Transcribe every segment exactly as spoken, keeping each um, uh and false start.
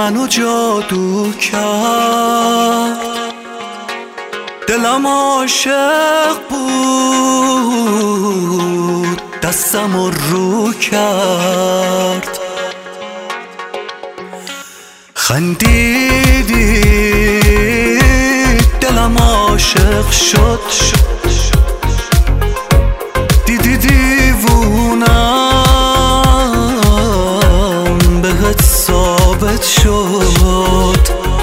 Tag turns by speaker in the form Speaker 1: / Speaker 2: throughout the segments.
Speaker 1: منو جادو کرد، دلم عاشق بود دستم رو کرد. خندیدی دلم عاشق شد، دیدی دیوونم بهت ثابت شد.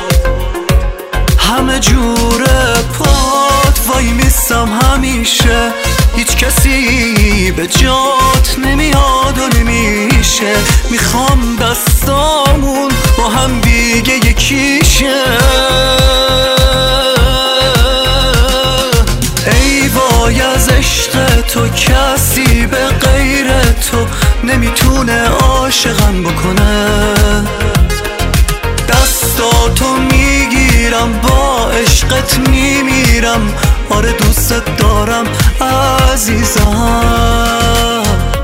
Speaker 1: همه جوره پات وای میستم همیشه، هیچ کسی به جات نمیاد و نمیشه. میخوام دستامون با هم دیگه یکیشه. ای وای از عشق تو، کسی به غیر تو نمیتونه عاشقم بکنه. دستاتو میگیرم با عشقت میمیرم، آره دوست دارم عزیزم.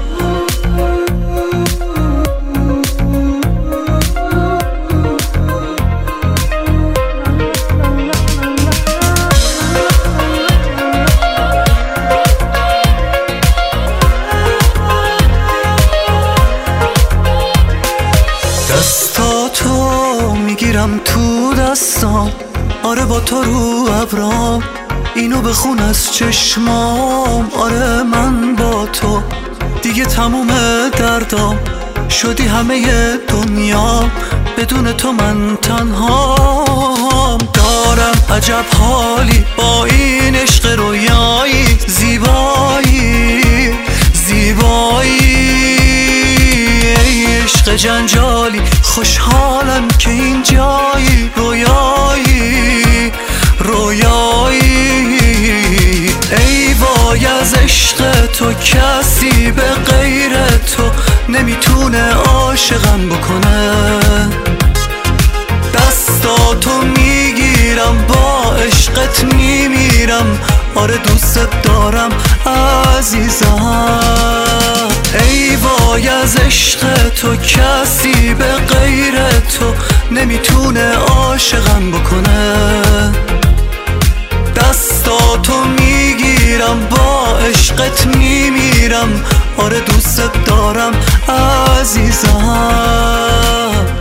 Speaker 1: دستاتو میگیرم تو دستام، آره با تو رو ابرام، اینو بخون از چشمام. آره من با تو دیگه تموم دردام، شدی همه دنیا، بدون تو من تنهام. دارم عجب حالی با این عشق رویایی، زیبایی زیبایی. ای عشق جنجالی خوشحالم که این جایی، رویایی رویایی. ای وای از عشق تو، کسی به غیر تو نمیتونه عاشقم بکنه. دستاتو میگیرم با عشقت میمیرم، آره دوست دارم عزیزم. ای وای از عشق تو، کسی به غیر تو نمیتونه عاشقم بکنه. دستاتو میگیرم با عشقت میمیرم، آره دوست دارم عزیزم.